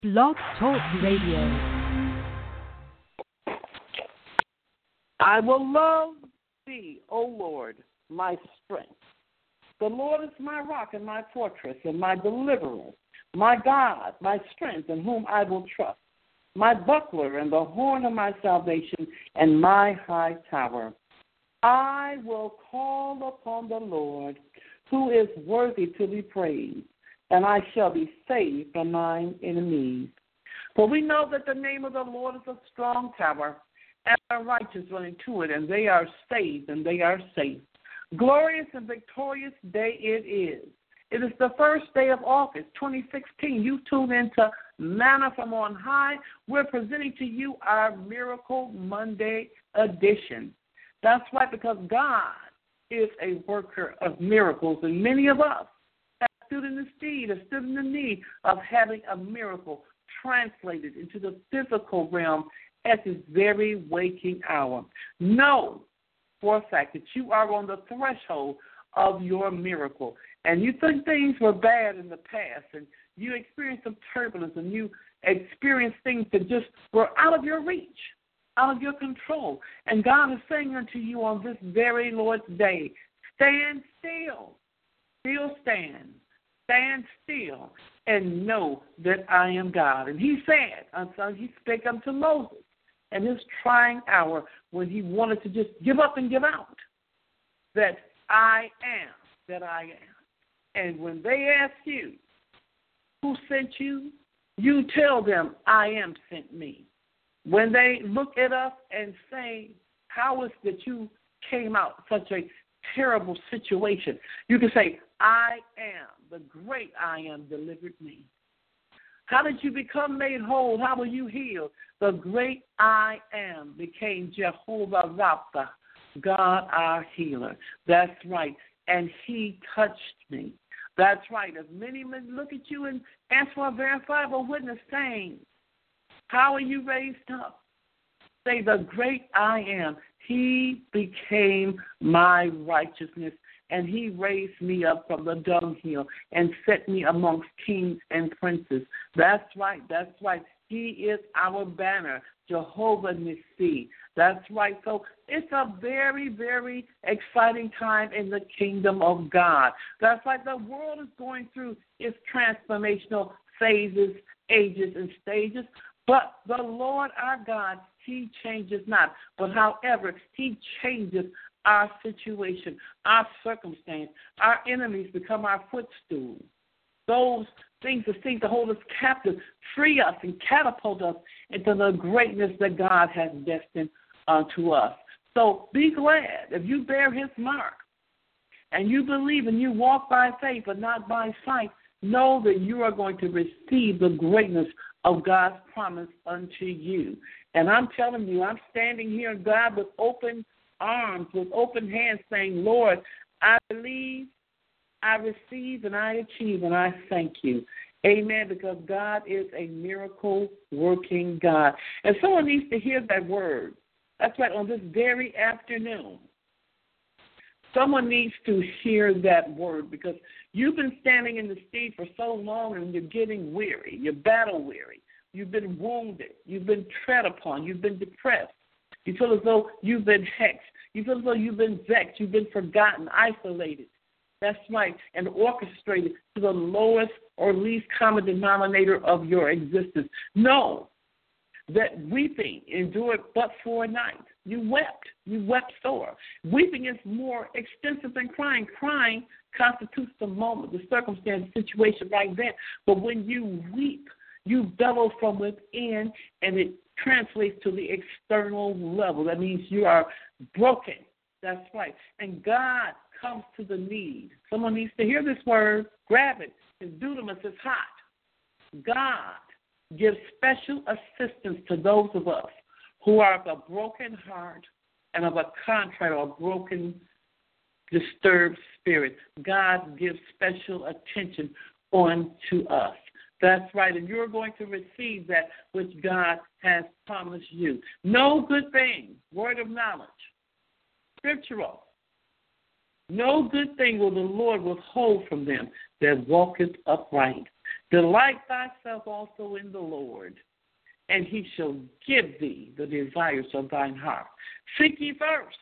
Blog Talk Radio. I will love thee, O Lord, my strength. The Lord is my rock and my fortress and my deliverer, my God, my strength, in whom I will trust, my buckler and the horn of my salvation and my high tower. I will call upon the Lord, who is worthy to be praised, and I shall be saved from mine enemies. For we know that the name of the Lord is a strong tower, and the righteous run into it, and they are saved, and they are safe. Glorious and victorious day it is. It is the first day of August, 2016. You tune into Manna from on high. We're presenting to you our Miracle Monday edition. That's right, because God is a worker of miracles, and many of us have stood in the need of having a miracle translated into the physical realm at this very waking hour. Know for a fact that you are on the threshold of your miracle, and you think things were bad in the past, and you experienced some turbulence, and you experienced things that just were out of your reach, out of your control. And God is saying unto you on this very Lord's day, stand still, stand still, and know that I am God. And he said, he spake unto Moses in his trying hour when he wanted to just give up and give out, that I am that I am. And when they ask you, who sent you, you tell them, I am sent me. When they look at us and say, how is it that you came out such a terrible situation, you can say, I am, the great I am delivered me. How did you become made whole? How were you healed? The great I am became Jehovah Rapha, God our healer. That's right. And he touched me. That's right. As many men look at you and ask for a verifiable witness saying, how are you raised up? Say, the great I am. He became my righteousness, and he raised me up from the dunghill and set me amongst kings and princes. That's right. That's right. He is our banner, Jehovah Nissi. That's right. So it's a very, very exciting time in the kingdom of God. That's right. The world is going through its transformational phases, ages, and stages. But the Lord our God, he changes not. But however, he changes our situation, our circumstance. Our enemies become our footstool. Those things that seem to hold us captive free us and catapult us into the greatness that God has destined unto us. So be glad if you bear his mark and you believe and you walk by faith but not by sight. Know that you are going to receive the greatness of God's promise unto you. And I'm telling you, I'm standing here, God, with open arms, with open hands, saying, Lord, I believe, I receive, and I achieve, and I thank you. Amen, because God is a miracle-working God. And someone needs to hear that word. That's right, on this very afternoon. Someone needs to hear that word, because you've been standing in the street for so long and you're getting weary. You're battle weary. You've been wounded. You've been tread upon. You've been depressed. You feel as though you've been hexed. You feel as though you've been vexed. You've been forgotten, isolated. That's right, and orchestrated to the lowest or least common denominator of your existence. Know that weeping endured but for a night. You wept sore. Weeping is more extensive than crying. Crying constitutes the moment, the circumstance, the situation right then. But when you weep, you bellow from within, and it translates to the external level. That means you are broken. That's right. And God comes to the need. Someone needs to hear this word. Grab it. His dunamis is hot. God gives special assistance to those of us who are of a broken heart and of a contrite or broken, disturbed spirit. God gives special attention unto us. That's right, and you're going to receive that which God has promised you. No good thing, word of knowledge, scriptural. No good thing will the Lord withhold from them that walketh upright. Delight thyself also in the Lord, and he shall give thee the desires of thine heart. Seek ye first,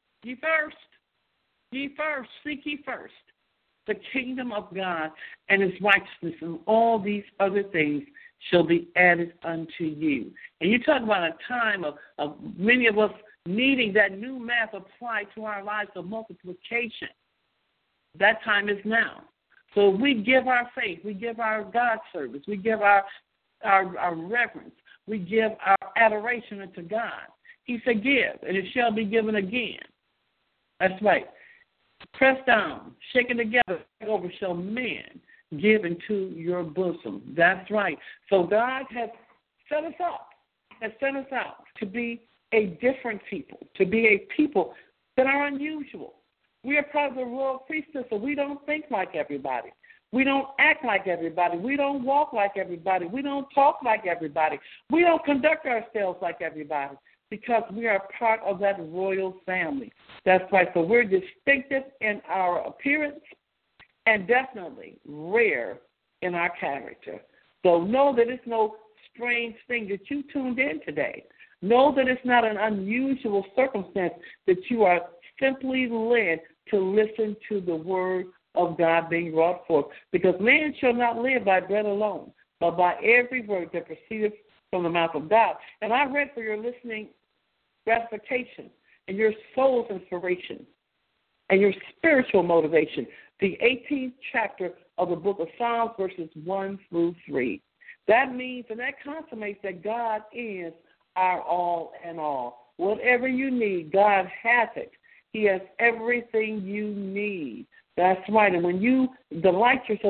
seek ye first the kingdom of God and his righteousness, and all these other things shall be added unto you. And you talk about a time of many of us needing that new math applied to our lives of multiplication. That time is now. So we give our faith, we give our God service, we give our reverence, we give our adoration unto God. He said, give, and it shall be given again. That's right. Pressed down, shaken together, over shall men give into your bosom. That's right. So God has set us up, has sent us out to be a different people, to be a people that are unusual. We are part of the royal priesthood, so we don't think like everybody. We don't act like everybody. We don't walk like everybody. We don't talk like everybody. We don't conduct ourselves like everybody because we are part of that royal family. That's right. So we're distinctive in our appearance and definitely rare in our character. So know that it's no strange thing that you tuned in today. Know that it's not an unusual circumstance that you are simply led to listen to the word of God being brought forth. Because man shall not live by bread alone, but by every word that proceedeth from the mouth of God. And I read for your listening gratification and your soul's inspiration and your spiritual motivation, the 18th chapter of the book of Psalms, verses 1 through 3. That means and that consummates that God is our all and all. Whatever you need, God has it. He has everything you need. That's right. And when you delight yourself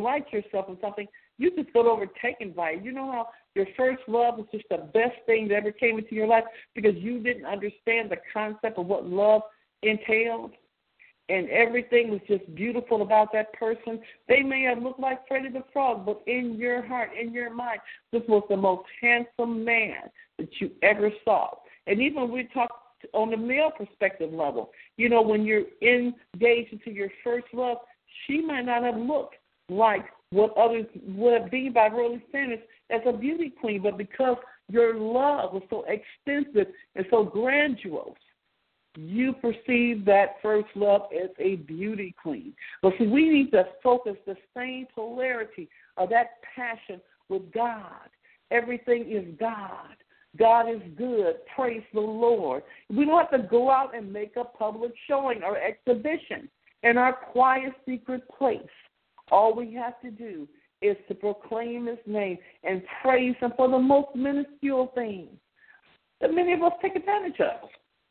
in something, you just get overtaken by it. You know how your first love was just the best thing that ever came into your life because you didn't understand the concept of what love entailed? And everything was just beautiful about that person. They may have looked like Freddie the Frog, but in your heart, in your mind, this was the most handsome man that you ever saw. And even when we talk on the male perspective level, you know, when you're engaged into your first love, she might not have looked like what others would have been by worldly standards as a beauty queen, but because your love was so extensive and so grandiose, you perceive that first love as a beauty queen. But see, we need to focus the same polarity of that passion with God. Everything is God. God is good. Praise the Lord. We don't have to go out and make a public showing or exhibition in our quiet, secret place. All we have to do is to proclaim his name and praise him for the most minuscule things that many of us take advantage of.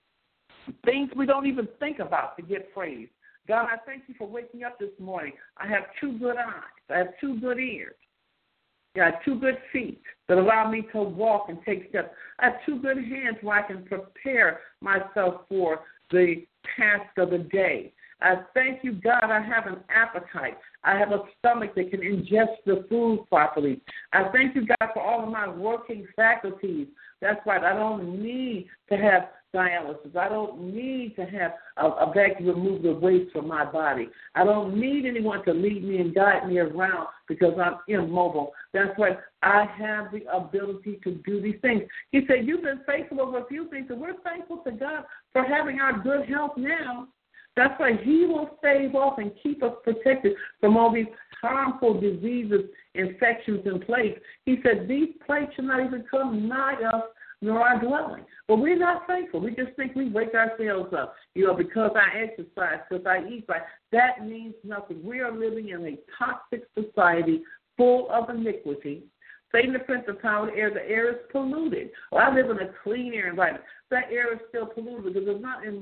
Things we don't even think about to get praise. God, I thank you for waking up this morning. I have 2 good eyes. I have 2 good ears. I have 2 good feet that allow me to walk and take steps. I have 2 good hands where I can prepare myself for the task of the day. I thank you, God, I have an appetite. I have a stomach that can ingest the food properly. I thank you, God, for all of my working faculties. That's right. I don't need to have dialysis. I don't need to have a bag to remove the waste from my body. I don't need anyone to lead me and guide me around because I'm immobile. That's right. I have the ability to do these things. He said, you've been faithful over a few things, and we're thankful to God for having our good health now. That's why he will stave off and keep us protected from all these harmful diseases, infections in place. He said these plagues should not even come nigh us nor our dwelling. But we're not thankful. We just think we wake ourselves up, because I exercise, because I eat right. That means nothing. We are living in a toxic society full of iniquity. Satan, the prince of power of the air, the air is polluted. Well, I live in a clean air environment. That air is still polluted because it's not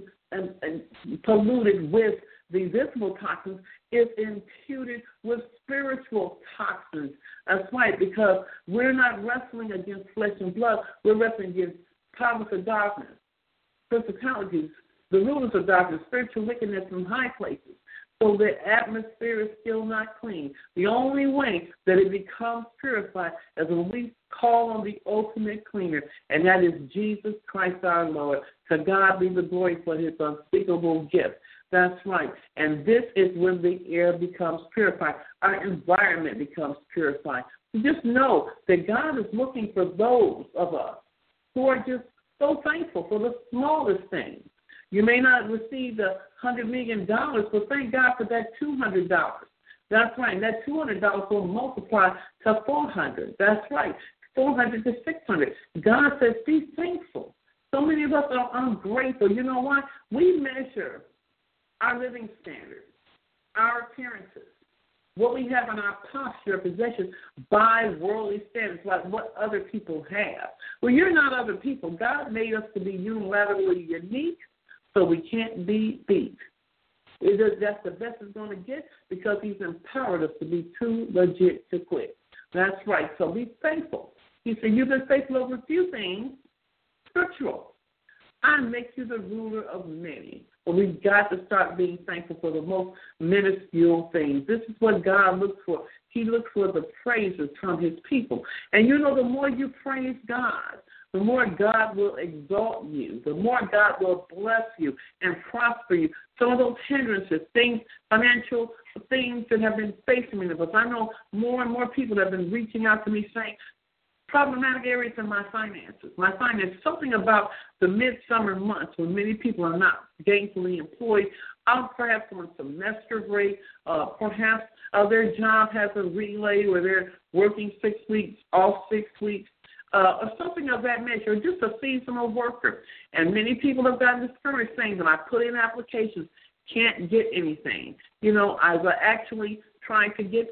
polluted with the visible toxins. It's imputed with spiritual toxins. That's right, because we're not wrestling against flesh and blood. We're wrestling against powers of darkness, principalities, the rulers of darkness, spiritual wickedness in high places. So the atmosphere is still not clean. The only way that it becomes purified is when we call on the ultimate cleaner, and that is Jesus Christ our Lord. To God be the glory for his unspeakable gift. That's right. And this is when the air becomes purified. Our environment becomes purified. Just know that God is looking for those of us who are just so thankful for the smallest things. You may not receive the $100 million, but thank God for that $200. That's right. And that $200 will multiply to $400. That's right. 400 to 600. God says, be thankful. So many of us are ungrateful. You know what? We measure our living standards, our appearances, what we have in our posture, possessions, by worldly standards, like what other people have. Well, you're not other people. God made us to be unilaterally unique, so we can't be beat. That's the best it's going to get because he's empowered us to be too legit to quit. That's right. So be thankful. He said, you've been faithful over a few things, scriptural. I make you the ruler of many. Well, we've got to start being thankful for the most minuscule things. This is what God looks for. He looks for the praises from his people. And you know, the more you praise God, the more God will exalt you, the more God will bless you and prosper you. Some of those hindrances, things, financial things that have been facing me. Because I know more and more people have been reaching out to me saying, problematic areas in my finances. My finances, something about the midsummer months when many people are not gainfully employed, perhaps on semester break, perhaps their job has a relay where they're working 6 weeks, off 6 weeks, or something of that nature, or just a seasonal worker. And many people have gotten discouraged saying that I put in applications, can't get anything. You know, I was actually trying to get,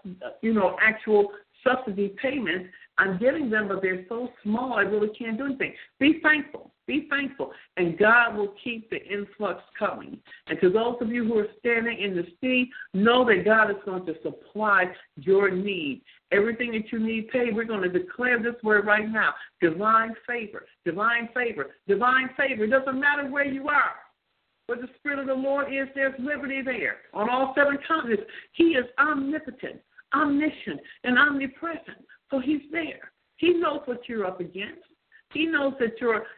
actual subsidy payments. I'm getting them, but they're so small, I really can't do anything. Be thankful. Be thankful. And God will keep the influx coming. And to those of you who are standing in the sea, know that God is going to supply your need. Everything that you need paid, we're going to declare this word right now. Divine favor, divine favor, divine favor. It doesn't matter where you are. Where the Spirit of the Lord is, there's liberty there. On all 7 continents, he is omnipotent, omniscient, and omnipresent. So he's there. He knows what you're up against. He knows that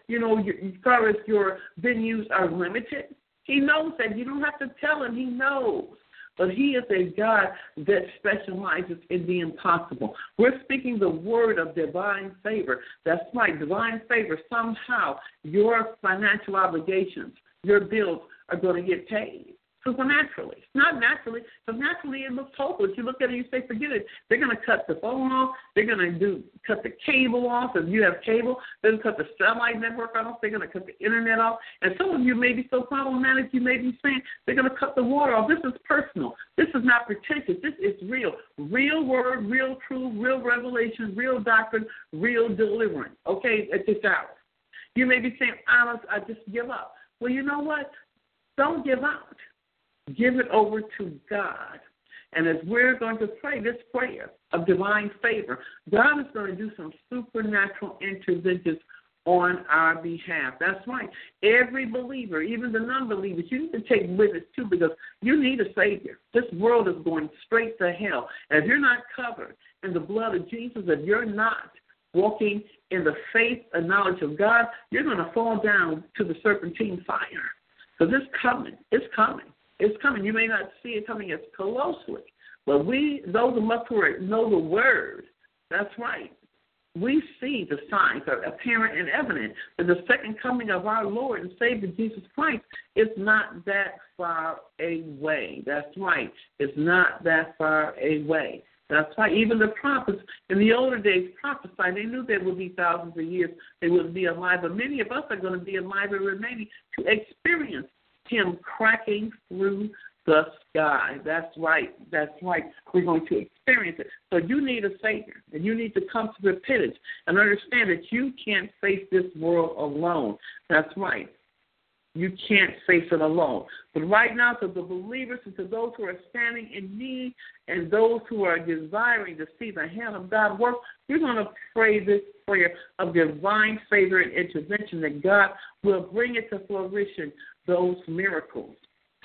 as far as your venues are limited. He knows that. You don't have to tell him. He knows. But he is a God that specializes in the impossible. We're speaking the word of divine favor. That's right, divine favor. Somehow your financial obligations, your bills are going to get paid. Supernaturally. Not naturally, because naturally it looks hopeless. You look at it and you say, forget it. They're going to cut the phone off. They're going to cut the cable off. If you have cable, they're going to cut the satellite network off. They're going to cut the internet off. And some of you may be so problematic, you may be saying they're going to cut the water off. This is personal. This is not pretentious. This is real. Real word, real truth, real revelation, real doctrine, real deliverance, okay, at this hour. You may be saying, I just give up. Well, you know what? Don't give out. Give it over to God. And as we're going to pray this prayer of divine favor, God is going to do some supernatural interventions on our behalf. That's right. Every believer, even the non-believers, you need to take witness too, because you need a Savior. This world is going straight to hell. And if you're not covered in the blood of Jesus, if you're not walking in the faith and knowledge of God, you're going to fall down to the serpentine fire. Because it's coming. It's coming. It's coming. You may not see it coming as closely, but those of us who know the word, that's right. We see the signs are apparent and evident that the second coming of our Lord and Savior Jesus Christ is not that far away. That's right. It's not that far away. That's why even the prophets in the older days prophesied. They knew there would be thousands of years they wouldn't be alive, but many of us are going to be alive and remaining to experience him cracking through the sky. That's right. That's right. We're going to experience it. So you need a Savior, and you need to come to repentance and understand that you can't face this world alone. That's right. You can't face it alone. But right now, to the believers and to those who are standing in need and those who are desiring to see the hand of God work, we're going to pray this prayer of divine favor and intervention, that God will bring it to fruition, those miracles.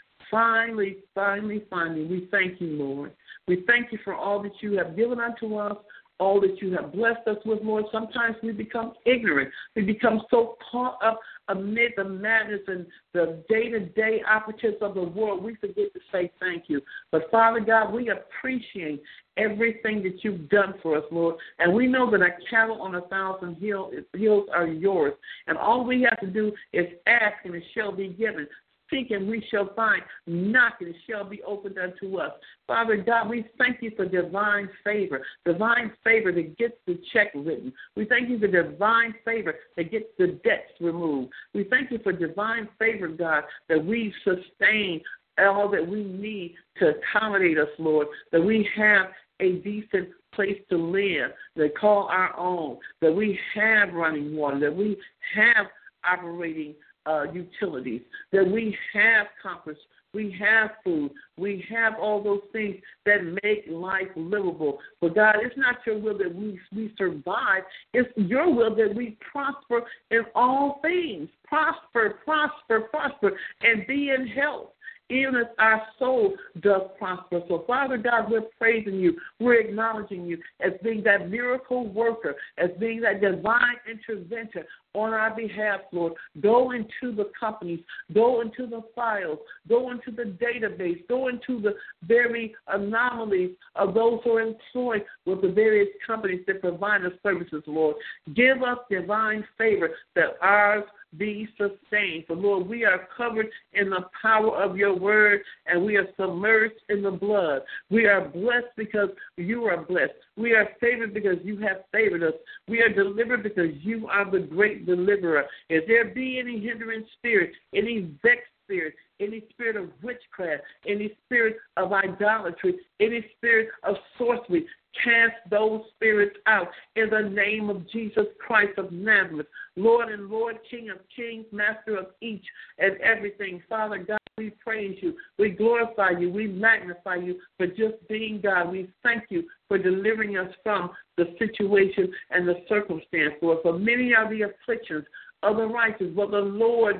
Finally, we thank you, Lord. We thank you for all that you have given unto us, all that you have blessed us with, Lord. Sometimes we become ignorant. We become so caught up amid the madness and the day-to-day operations of the world, we forget to say thank you. But, Father God, we appreciate everything that you've done for us, Lord. And we know that a cattle on 1,000 hills are yours. And all we have to do is ask, and it shall be given. Seek and we shall find. Knock and it shall be opened unto us. Father God, we thank you for divine favor that gets the check written. We thank you for divine favor that gets the debts removed. We thank you for divine favor, God, that we sustain all that we need to accommodate us, Lord, that we have a decent place to live, that call our own, that we have running water, that we have operating utilities, that we have comfort, we have food, we have all those things that make life livable. But God, it's not your will that we survive. It's your will that we prosper in all things. Prosper, and be in health, even as our soul does prosper. So, Father God, we're praising you. We're acknowledging you as being that miracle worker, as being that divine interventor on our behalf, Lord. Go into the companies, go into the files, go into the database, go into the very anomalies of those who are employed with the various companies that provide us services, Lord. Give us divine favor that ours be sustained. For, Lord, we are covered in the power of your word, and we are submerged in the blood. We are blessed because you are blessed. We are favored because you have favored us. We are delivered because you are the great deliverer. If there be any hindering spirit, any vexed spirit, any spirit of witchcraft, any spirit of idolatry, any spirit of sorcery, cast those spirits out in the name of Jesus Christ of Nazareth, Lord and Lord, King of kings, Master of each and everything. Father God, we praise you. We glorify you. We magnify you for just being God. We thank you for delivering us from the situation and the circumstance, Lord. For many are the afflictions of the righteous, but the Lord,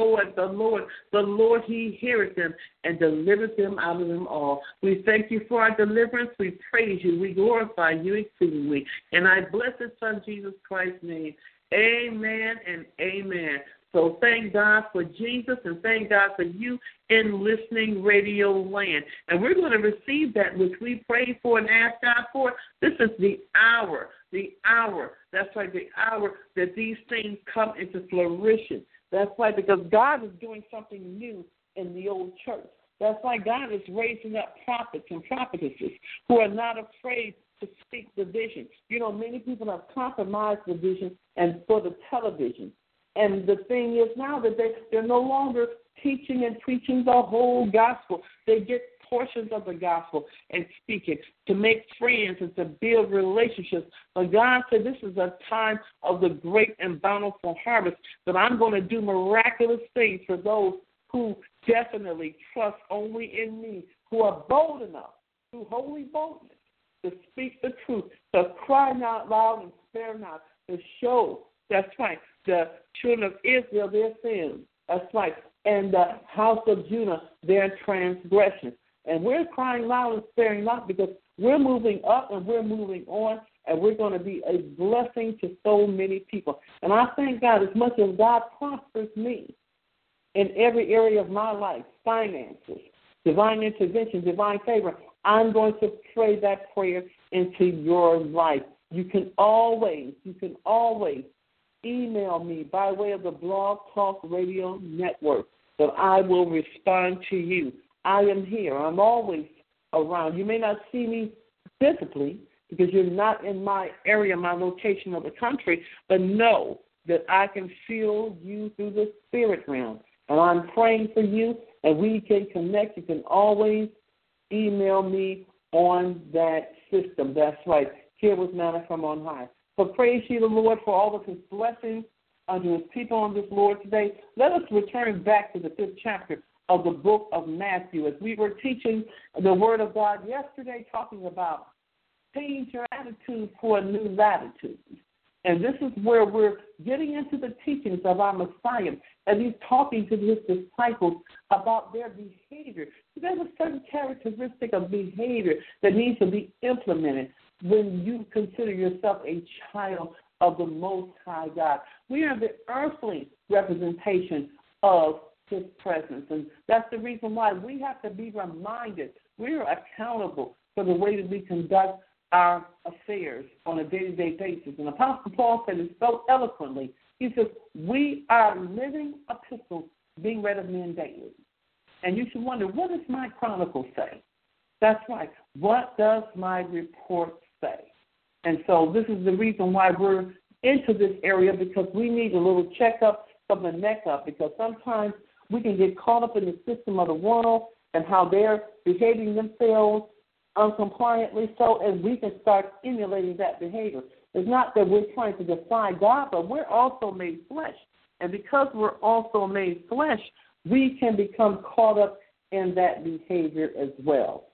he heareth them and delivers them out of them all. We thank you for our deliverance. We praise you. We glorify you exceedingly. And I bless his Son, Jesus Christ's name. Amen and amen. So thank God for Jesus and thank God for you in listening radio land. And we're going to receive that which we prayed for and asked God for. This is the hour. That's right, the hour that these things come into flourishing. That's right, because God is doing something new in the old church. That's why God is raising up prophets and prophetesses who are not afraid to speak the vision. You know, many people have compromised the vision and for the television. And the thing is now that they're no longer teaching and preaching the whole gospel. They get portions of the gospel and speak it to make friends and to build relationships. But God said this is a time of the great and bountiful harvest, that I'm going to do miraculous things for those who definitely trust only in me, who are bold enough, through holy boldness, to speak the truth, to cry not loud and spare not, to show, that's right, the children of Israel their sins, that's right, and the house of Judah their transgressions. And we're crying loud and sparing not because we're moving up and we're moving on, and we're going to be a blessing to so many people. And I thank God, as much as God prospers me in every area of my life, finances, divine intervention, divine favor, I'm going to pray that prayer into your life. You can always email me by way of the Blog Talk Radio Network, that I will respond to you. I am here. I'm always around. You may not see me physically because you're not in my area, my location of the country, but know that I can feel you through the spirit realm. And I'm praying for you, and we can connect. You can always email me on that system. That's right. Here was manna from on high. So praise ye the Lord for all of his blessings unto his people on this Lord today. Let us return back to the 5th chapter of the book of Matthew, as we were teaching the word of God yesterday, talking about change your attitude for a new latitude. And this is where we're getting into the teachings of our Messiah, as he's talking to his disciples about their behavior. There's a certain characteristic of behavior that needs to be implemented. when you consider yourself a child of the Most High God. We are the earthly representation of His presence, and that's the reason why we have to be reminded we are accountable for the way that we conduct our affairs on a day-to-day basis. And Apostle Paul said it so eloquently. He says, we are living epistles being read of men daily. And you should wonder, what does my chronicle say? That's right. What does my report say? And so this is the reason why we're into this area, because we need a little checkup from the neck up, because sometimes we can get caught up in the system of the world and how they're behaving themselves uncompliantly so, and we can start emulating that behavior. It's not that we're trying to defy God, but we're also made flesh. And because we're also made flesh, we can become caught up in that behavior as well.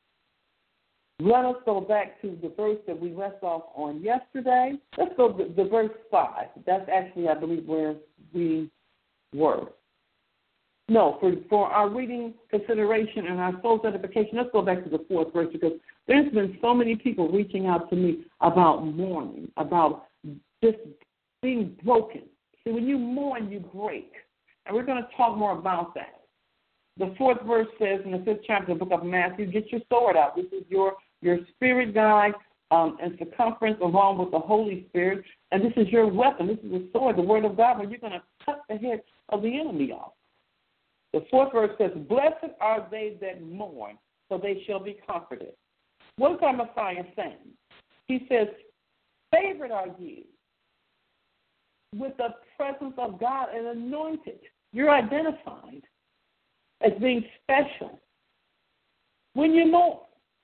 Let us go back to the verse that we left off on yesterday. Let's go to verse 5. That's actually, I believe, where we were. No, for our reading consideration and our soul edification, let's go back to the 4th verse, because there's been so many people reaching out to me about mourning, about just being broken. See, when you mourn, you break. And we're going to talk more about that. The 4th verse says in the 5th chapter of the book of Matthew, get your sword out. This is your spirit guide and circumference along with the Holy Spirit. And this is your weapon. This is the sword, the word of God, where you're going to cut the head of the enemy off. The 4th verse says, blessed are they that mourn, for they shall be comforted. What is our Messiah saying? He says, favored are you with the presence of God and anointed. You're identified as being special when you mourn.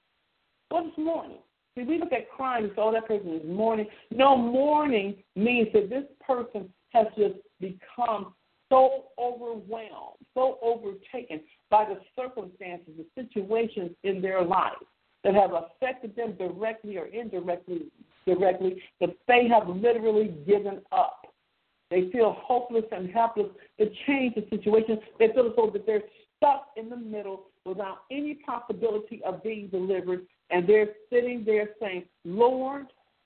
What is mourning? See, we look at crime and say, oh, that person is mourning. No, mourning means that this person has just become so overwhelmed, so overtaken by the circumstances, the situations in their life that have affected them directly or indirectly, that they have literally given up. They feel hopeless and helpless to change the situation. They feel as though that they're stuck in the middle without any possibility of being delivered, and they're sitting there saying, Lord,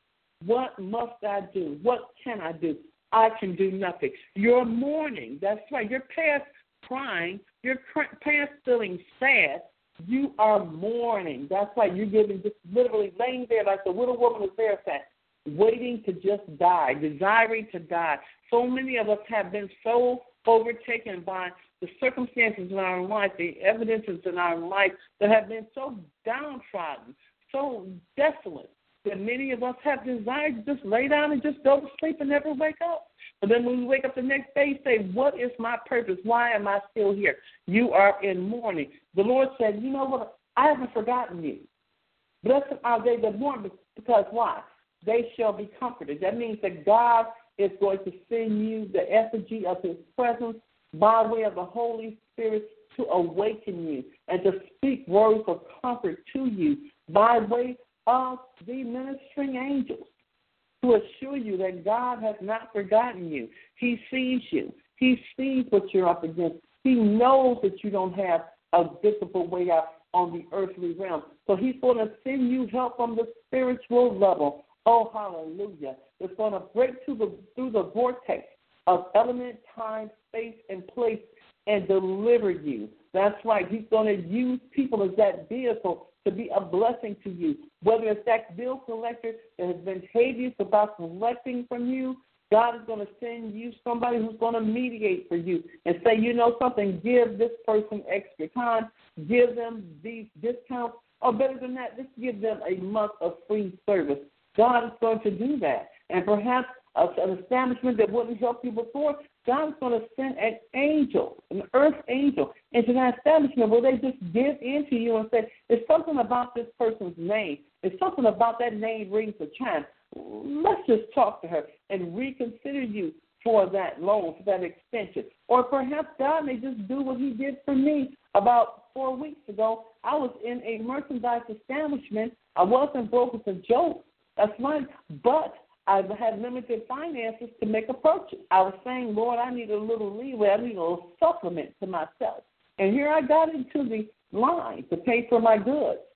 what must I do? What can I do? I can do nothing. You're mourning. That's right. You're past crying. You're past feeling sad. You are mourning. That's right. You're just literally laying there like the widow woman of Zarephath, waiting to just die, desiring to die. So many of us have been so overtaken by the circumstances in our life, the evidences in our life that have been so downtrodden, so desolate, that many of us have desired to just lay down and just go to sleep and never wake up. But then when we wake up the next day, say, what is my purpose? Why am I still here? You are in mourning. The Lord said, you know what? I haven't forgotten you. Blessed are they that mourn, because why? They shall be comforted. That means that God is going to send you the effigy of His presence by way of the Holy Spirit to awaken you and to speak words of comfort to you by way of the ministering angels to assure you that God has not forgotten you. He sees you. He sees what you're up against. He knows that you don't have a visible way out on the earthly realm. So He's going to send you help from the spiritual level. Oh, hallelujah. It's going to break through the vortex of element, time, space, and place and deliver you. That's right. He's going to use people as that vehicle to be a blessing to you. Whether it's that bill collector that has been hated about collecting from you, God is going to send you somebody who's going to mediate for you and say, you know something, give this person extra time, give them these discounts, or better than that, just give them a month of free service. God is going to do that. And perhaps an establishment that wouldn't help you before, God is going to send an angel, an earth angel, into that establishment where they just give in to you and say, there's something about this person's name. There's something about that name rings a chime. Let's just talk to her and reconsider you for that loan, for that extension. Or perhaps God may just do what He did for me about 4 weeks ago. I was in a merchandise establishment. I wasn't broke. It's a joke. That's right. But I had limited finances to make a purchase. I was saying, Lord, I need a little leeway. I need a little supplement to myself. And here I got into the line to pay for my goods.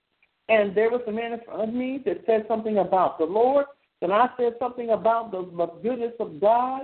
And there was a man in front of me that said something about the Lord, and I said something about the goodness of God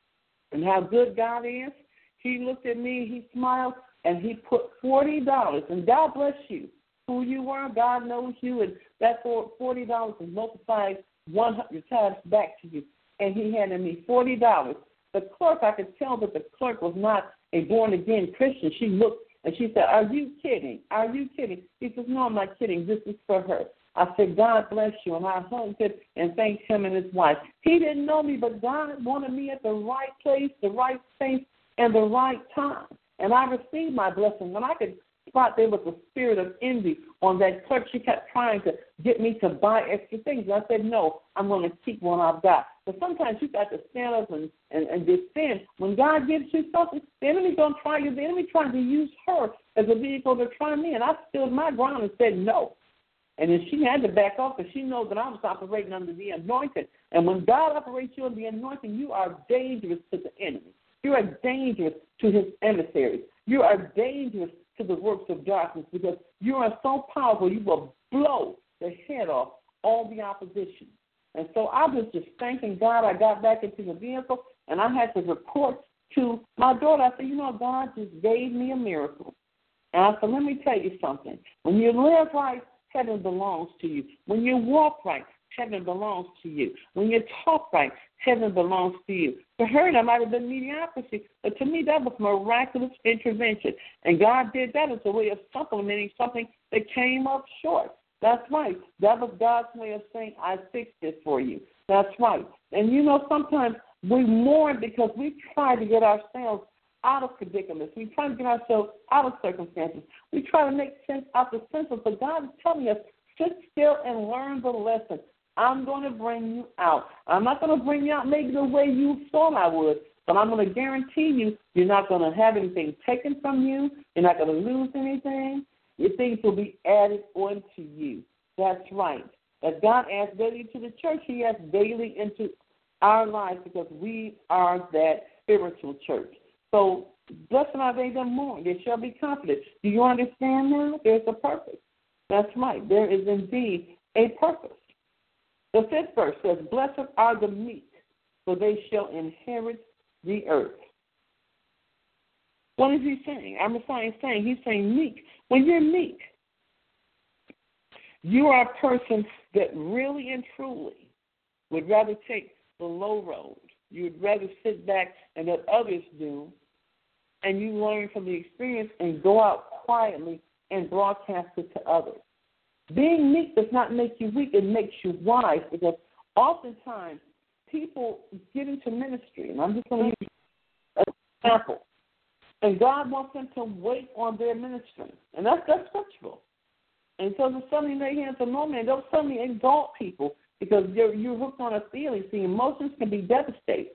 and how good God is. He looked at me, he smiled, and he put $40. And God bless you. Who you were, God knows you, and that $40 is multiplied 100 times back to you. And he handed me $40. The clerk, I could tell that the clerk was not a born-again Christian. She looked and she said, "Are you kidding? Are you kidding?" He says, "No, I'm not kidding. This is for her." I said, "God bless you." And I hugged him and thanked him and his wife. He didn't know me, but God wanted me at the right place, the right space, and the right time. And I received my blessing. When I could spot there was a spirit of envy on that clerk, she kept trying to get me to buy extra things. And I said, "No, I'm going to keep what I've got." But sometimes you got to stand up and defend. When God gives you something, the enemy's going to try you. The enemy trying to use her as a vehicle to try me. And I stood my ground and said no. And then she had to back off because she knows that I was operating under the anointing. And when God operates you under the anointing, you are dangerous to the enemy. You are dangerous to his emissaries. You are dangerous to the works of darkness because you are so powerful you will blow the head off all the opposition. And so I was just thanking God. I got back into the vehicle, and I had to report to my daughter. I said, God just gave me a miracle. And I said, let me tell you something. When you live right, heaven belongs to you. When you walk right, heaven belongs to you. When you talk right, heaven belongs to you. For her, that might have been mediocrity, but to me, that was miraculous intervention. And God did that as a way of supplementing something that came up short. That's right. That was God's way of saying, I fixed it for you. That's right. And sometimes we mourn because we try to get ourselves out of predicaments. We try to get ourselves out of circumstances. We try to make sense out of the senseless. But God is telling us, sit still and learn the lesson. I'm going to bring you out. I'm not going to bring you out maybe the way you thought I would, but I'm going to guarantee you you're not going to have anything taken from you. You're not going to lose anything. Your things will be added onto you. That's right. As God adds daily to the church, he adds daily into our lives because we are that spiritual church. So, blessed are they that mourn. They shall be comforted. Do you understand now? There's a purpose. That's right. There is indeed a purpose. The 5th verse says, blessed are the meek, for they shall inherit the earth. What is he saying? Our Messiah is saying, he's saying meek. When you're meek, you are a person that really and truly would rather take the low road. You would rather sit back and let others do, and you learn from the experience and go out quietly and broadcast it to others. Being meek does not make you weak, it makes you wise, because oftentimes people get into ministry, and I'm just going to use an example, and God wants them to wait on their ministry, and that's scriptural. And so they'll suddenly lay hands on no man, they'll suddenly exalt people because you're hooked on a feeling. See, emotions can be devastating.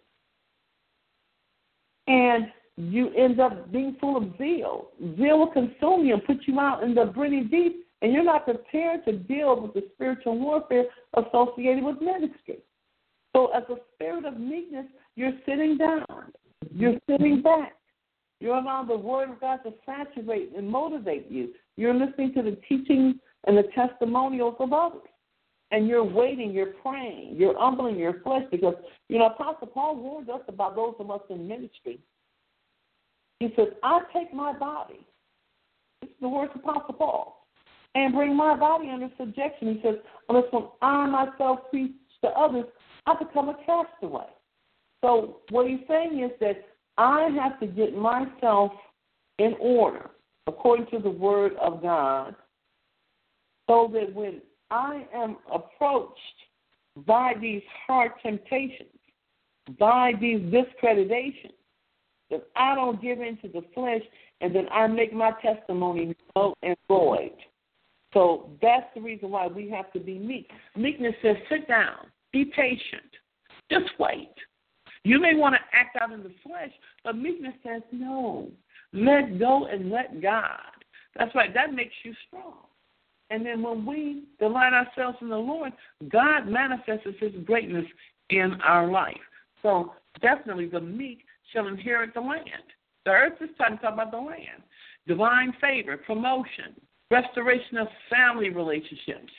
And you end up being full of zeal. Zeal will consume you and put you out in the brimming deep, and you're not prepared to deal with the spiritual warfare associated with ministry. So as a spirit of meekness, you're sitting down. You're sitting back. You're allowing the word of God to saturate and motivate you. You're listening to the teachings and the testimonials of others. And you're waiting, you're praying, you're humbling your flesh because, Apostle Paul warned us about those of us in ministry. He says, I take my body, this is the words of Apostle Paul, and bring my body under subjection. He says, unless when I myself preach to others, I become a castaway. So what he's saying is that I have to get myself in order according to the word of God so that when I am approached by these hard temptations, by these discreditations, that I don't give in to the flesh and that I make my testimony null and void. So that's the reason why we have to be meek. Meekness says, sit down, be patient, just wait. You may want to act out in the flesh, but meekness says, no, let go and let God. That's right, that makes you strong. And then when we delight ourselves in the Lord, God manifests his greatness in our life. So definitely the meek shall inherit the land. The earth is time to talk about the land. Divine favor, promotion, restoration of family relationships,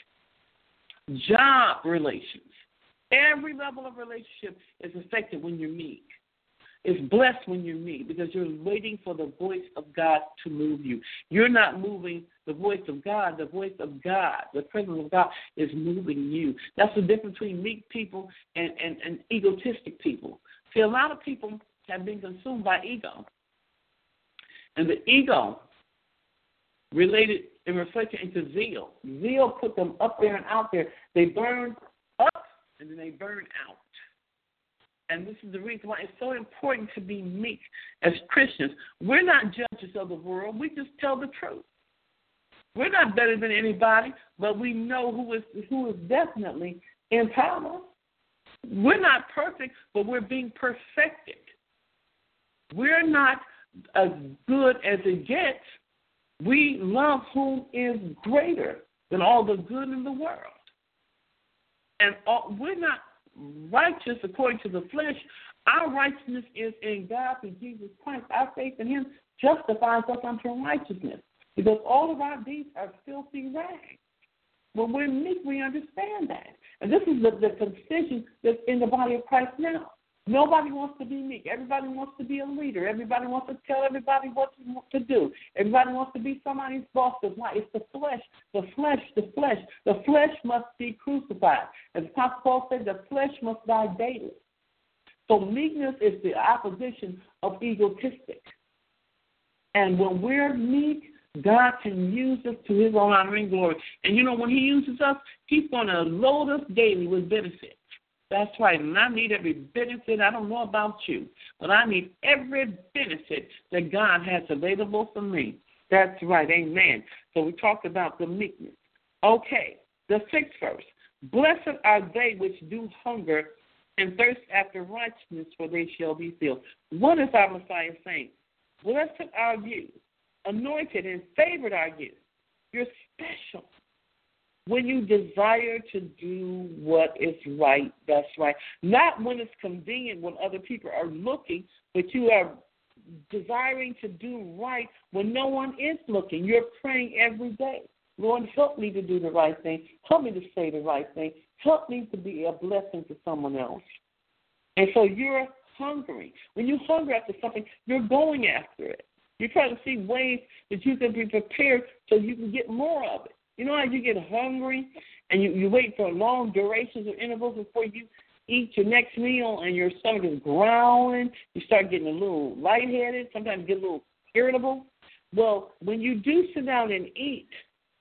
job relations. Every level of relationship is affected when you're meek. It's blessed when you're meek because you're waiting for the voice of God to move you. You're not moving the voice of God. The voice of God, the presence of God is moving you. That's the difference between meek people and egotistic people. See, a lot of people have been consumed by ego. And the ego related and reflected into zeal. Zeal put them up there and out there. They burn up and then they burn out. And this is the reason why it's so important to be meek as Christians. We're not judges of the world. We just tell the truth. We're not better than anybody, but we know who is definitely in power. We're not perfect, but we're being perfected. We're not as good as it gets. We love whom is greater than all the good in the world. And we're not righteous according to the flesh. Our righteousness is in God through Jesus Christ. Our faith in Him justifies us unto righteousness because all of our deeds are filthy rags. When we're meek, we understand that. And this is the condition that's in the body of Christ now. Nobody wants to be meek. Everybody wants to be a leader. Everybody wants to tell everybody what to do. Everybody wants to be somebody's boss. It's the flesh, the flesh, the flesh. The flesh must be crucified. As Apostle Paul said, the flesh must die daily. So meekness is the opposition of egotistic. And when we're meek, God can use us to His own honor and glory. And you know, when He uses us, He's going to load us daily with benefits. That's right, and I need every benefit. I don't know about you, but I need every benefit that God has available for me. That's right, amen. So we talked about the meekness. Okay, the 6th verse. Blessed are they which do hunger and thirst after righteousness, for they shall be filled. What is our Messiah saying? Blessed are you, anointed and favored are you. You're special. When you desire to do what is right, that's right. Not when it's convenient when other people are looking, but you are desiring to do right when no one is looking. You're praying every day. Lord, help me to do the right thing. Help me to say the right thing. Help me to be a blessing to someone else. And so you're hungry. When you hunger after something, you're going after it. You're trying to see ways that you can be prepared so you can get more of it. You know how you get hungry and you wait for long durations or intervals before you eat your next meal and your stomach is growling. You start getting a little lightheaded, sometimes get a little irritable. Well, when you do sit down and eat,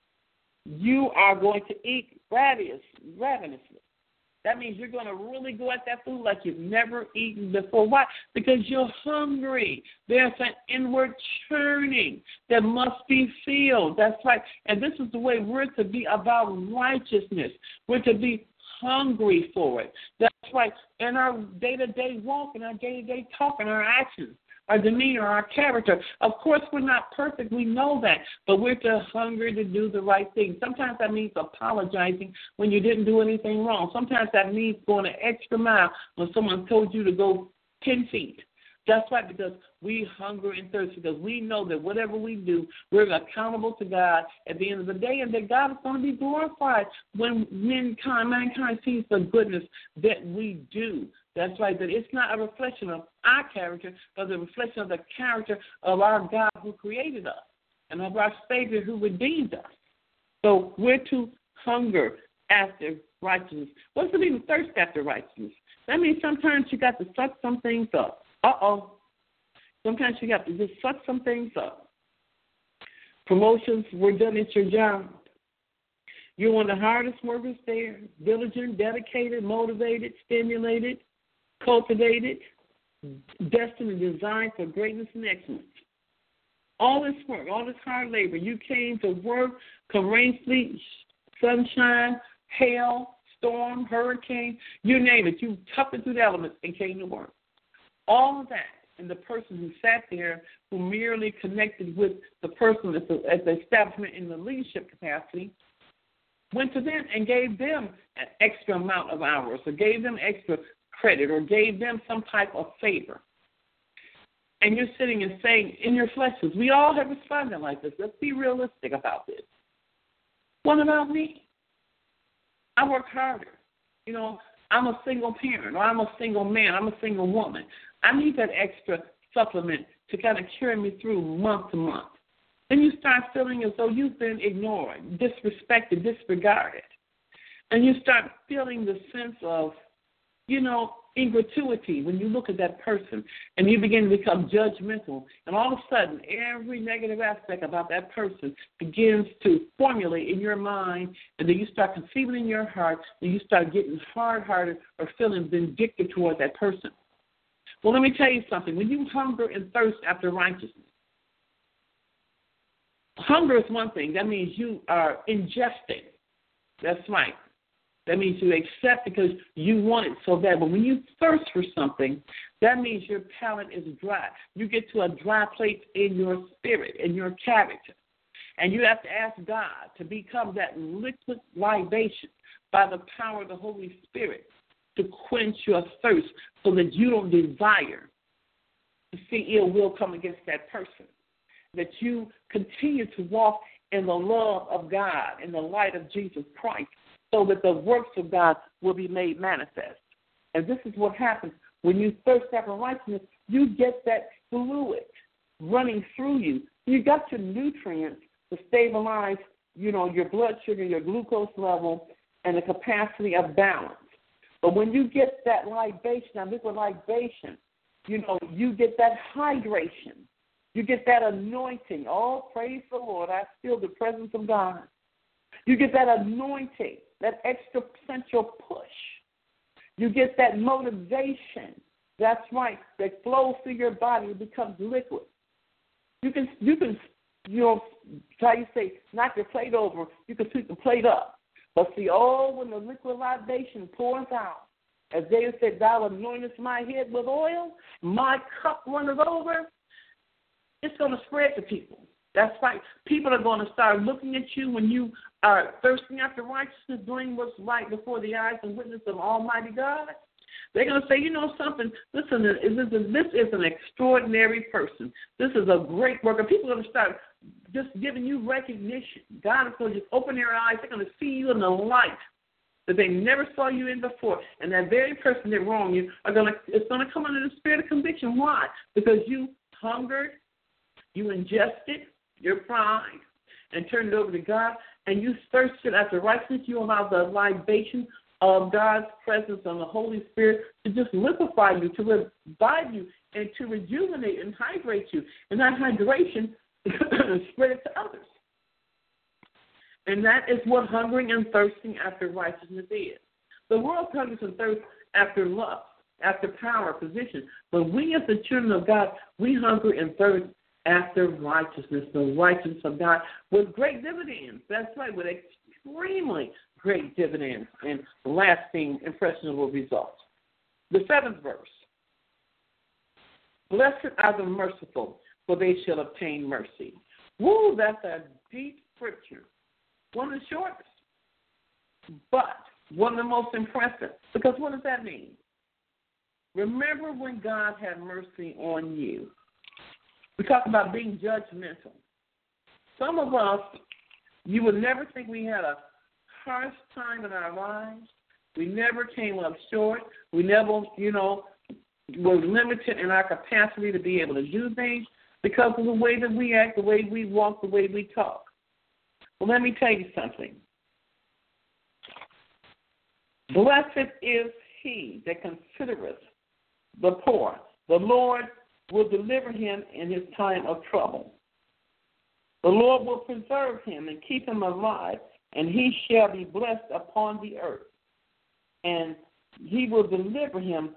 you are going to eat ravenously. That means you're going to really go at that food like you've never eaten before. Why? Because you're hungry. There's an inward churning that must be filled. That's right. And this is the way we're to be about righteousness. We're to be hungry for it. That's right. In our day-to-day walk, in our day-to-day talk, in our actions, our demeanor, our character. Of course, we're not perfect. We know that. But we're too hungry to do the right thing. Sometimes that means apologizing when you didn't do anything wrong. Sometimes that means going an extra mile when someone told you to go 10 feet. That's right, because we hunger and thirst, because we know that whatever we do, we're accountable to God at the end of the day, and that God is going to be glorified when mankind sees the goodness that we do. That's right, that it's not a reflection of our character, but a reflection of the character of our God who created us and of our Savior who redeemed us. So we're to hunger after righteousness. What does it mean to thirst after righteousness? That means sometimes you got to suck some things up. Sometimes you got to just suck some things up. Promotions were done at your job. You're one of the hardest workers there, diligent, dedicated, motivated, stimulated, cultivated, destined and designed for greatness and excellence. All this work, all this hard labor, you came to work, come rain, sleet, sunshine, hail, storm, hurricane, you name it. You toughed it through the elements and came to work. All of that, and the person who sat there, who merely connected with the person at the establishment in the leadership capacity, went to them and gave them an extra amount of hours, or gave them extra credit, or gave them some type of favor. And you're sitting and saying, in your fleshes, we all have responded like this. Let's be realistic about this. What about me? I work harder. You know, I'm a single parent, or I'm a single man, I'm a single woman. I need that extra supplement to kind of carry me through month to month. Then you start feeling as though you've been ignored, disrespected, disregarded. And you start feeling the sense of, you know, ingratuity when you look at that person, and you begin to become judgmental. And all of a sudden, every negative aspect about that person begins to formulate in your mind, and then you start conceiving in your heart, and you start getting hard-hearted or feeling vindictive toward that person. Well, let me tell you something. When you hunger and thirst after righteousness, hunger is one thing. That means you are ingesting. That's right. That means you accept because you want it so bad. But when you thirst for something, that means your palate is dry. You get to a dry place in your spirit, in your character. And you have to ask God to become that liquid libation by the power of the Holy Spirit to quench your thirst so that you don't desire to see ill will come against that person. That you continue to walk in the love of God, in the light of Jesus Christ, so that the works of God will be made manifest. And this is what happens when you thirst after righteousness. You get that fluid running through you. You got your nutrients to stabilize, you know, your blood sugar, your glucose level, and the capacity of balance. But when you get that libation, that liquid libation, you know, you get that hydration. You get that anointing. Oh, praise the Lord. I feel the presence of God. You get that anointing, that extra potential push. You get that motivation. That's right. That flows through your body. It becomes liquid. You can, you know, how you say, knock your plate over. You can sweep the plate up. But see, when the liquid libation pours out, as David said, thou anointest my head with oil, my cup runneth over, it's going to spread to people. That's right. People are going to start looking at you when you are thirsting after righteousness, doing what's right before the eyes and witness of Almighty God. They're going to say, you know something, this is an extraordinary person. This is a great worker. People are going to start just giving you recognition. God is going to just open their eyes. They're going to see you in the light that they never saw you in before. And that very person that wronged you, it's going to come under the spirit of conviction. Why? Because you hungered, you ingested your pride and turned it over to God, and you thirsted after righteousness. You allowed the libation of God's presence and the Holy Spirit to just liquefy you, to revive you, and to rejuvenate and hydrate you. And that hydration spread it to others. And that is what hungering and thirsting after righteousness is. The world hungers and thirsts after lust, after power, position. But we as the children of God, we hunger and thirst after righteousness, the righteousness of God, with great dividends. That's right, with extremely great dividends and lasting, impressionable results. The 7th verse. Blessed are the merciful, for they shall obtain mercy. Woo, that's a deep scripture. One of the shortest, but one of the most impressive. Because what does that mean? Remember when God had mercy on you. We talk about being judgmental. Some of us, you would never think we had a harsh time in our lives. We never came up short. We never, were limited in our capacity to be able to do things because of the way that we act, the way we walk, the way we talk. Well, let me tell you something. Blessed is he that considereth the poor. The Lord will deliver him in his time of trouble. The Lord will preserve him and keep him alive, and he shall be blessed upon the earth. And he will deliver him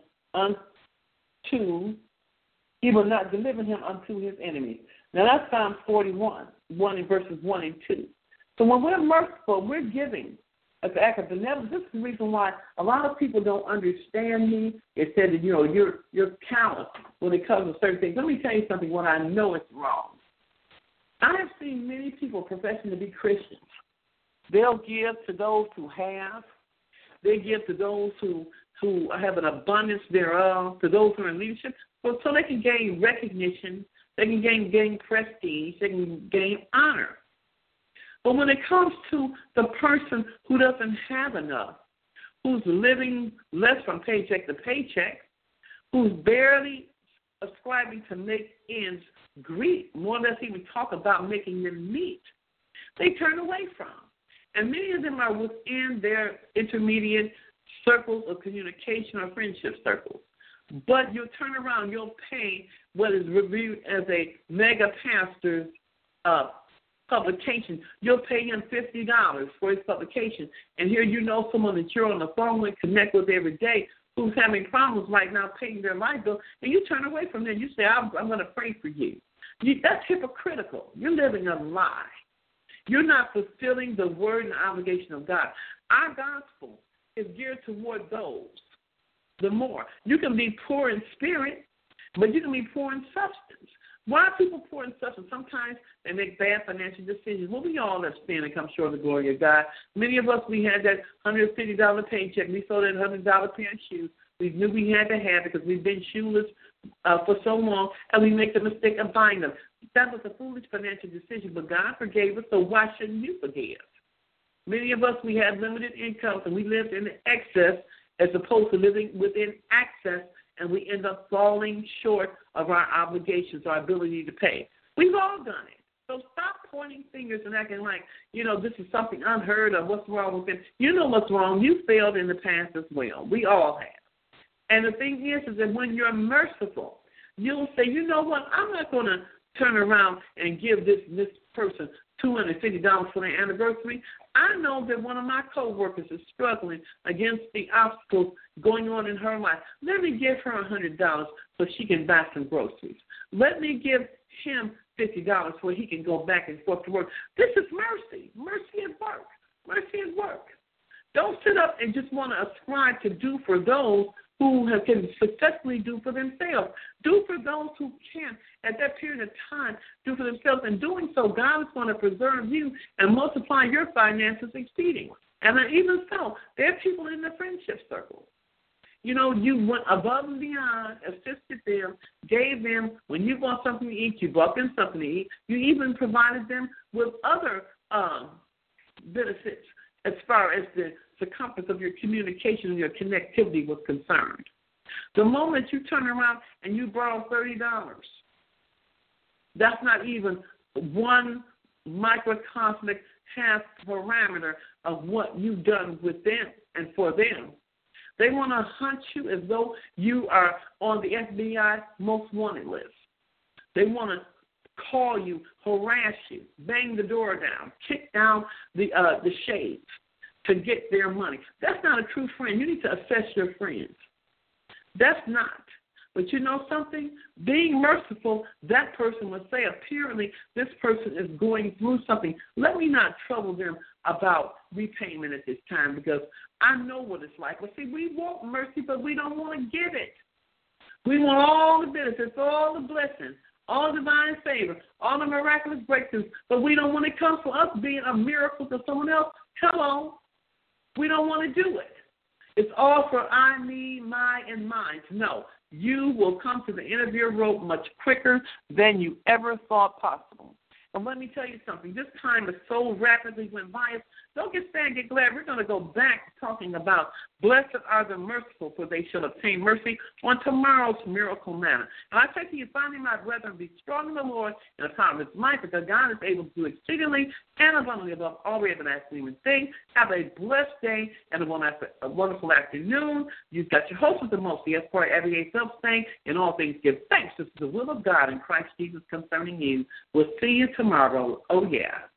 he will not deliver him unto his enemies. Now that's Psalm 41, 1 in verses 1 and 2. So when we're merciful, we're giving as an act of benevolence. This is the reason why a lot of people don't understand me. It said that, you're callous when it comes to certain things. Let me tell you something, when I know it's wrong. I have seen many people professing to be Christians. They'll give to those who have. They give to those who have an abundance thereof, to those who are in leadership, so they can gain recognition, they can gain prestige, they can gain honor. But when it comes to the person who doesn't have enough, who's living less from paycheck to paycheck, who's barely ascribing to make ends meet, more or less even talk about making them meet, they turn away from. And many of them are within their intermediate circles of communication or friendship circles. But you'll turn around, you'll pay what is reviewed as a mega pastor's publication. You'll pay him $50 for his publication. And here you know someone that you're on the phone with, connect with every day, who's having problems right now paying their light bill, and you turn away from them. You say, I'm going to pray for you. That's hypocritical. You're living a lie. You're not fulfilling the word and obligation of God. Our gospel is geared toward those. The more. You can be poor in spirit, but you can be poor in substance. Why are people poor in substance? Sometimes they make bad financial decisions. Well, we all have sinned and come short of the glory of God. Many of us, we had that $150 paycheck. We sold that $100 pair of shoes. We knew we had to have it because we've been shoeless for so long, and we make the mistake of buying them. That was a foolish financial decision, but God forgave us, so why shouldn't you forgive? Many of us, we had limited incomes, and we lived in excess as opposed to living within access, and we end up falling short of our obligations, our ability to pay. We've all done it. So stop pointing fingers and acting like, this is something unheard of. What's wrong with it? You know what's wrong. You failed in the past as well. We all have. And the thing is that when you're merciful, you'll say, you know what, I'm not going to turn around and give this person $250 for their anniversary. I know that one of my coworkers is struggling against the obstacles going on in her life. Let me give her $100 so she can buy some groceries. Let me give him $50 so he can go back and forth to work. This is mercy. Mercy at work. Mercy at work. Don't sit up and just want to ascribe to do for those who can successfully do for themselves. Do for those who can, at that period of time, do for themselves. And doing so, God is going to preserve you and multiply your finances exceedingly. And even so, there are people in the friendship circle. You went above and beyond, assisted them, gave them, when you bought something to eat, you bought them something to eat. You even provided them with other benefits as far as the circumference of your communication and your connectivity was concerned. The moment you turn around and you borrow $30, that's not even one microcosmic half parameter of what you've done with them and for them. They want to hunt you as though you are on the FBI most wanted list. They want to call you, harass you, bang the door down, kick down the shades to get their money. That's not a true friend. You need to assess your friends. That's not. But you know something? Being merciful, that person would say, apparently this person is going through something. Let me not trouble them about repayment at this time because I know what it's like. Well, see, we want mercy, but we don't want to give it. We want all the benefits, all the blessings, all divine favor, all the miraculous breakthroughs, but we don't want it come for us being a miracle to someone else. Hello. We don't want to do it. It's all for I, me, my, and mine. No, you will come to the end of your rope much quicker than you ever thought possible. And let me tell you something. This time is so rapidly went by us. Don't get sad, get glad. We're going to go back talking about blessed are the merciful, for they shall obtain mercy on tomorrow's miracle manna. And I say to you, finally, my brethren, be strong in the Lord and the power of his might, because God is able to do exceedingly and abundantly above all we ever asked even think. Have a blessed day and a wonderful afternoon. You've got your host with the most, the Esquire everyday self-saying, in all things give thanks. This is the will of God in Christ Jesus concerning you. We'll see you tomorrow. Oh, yeah.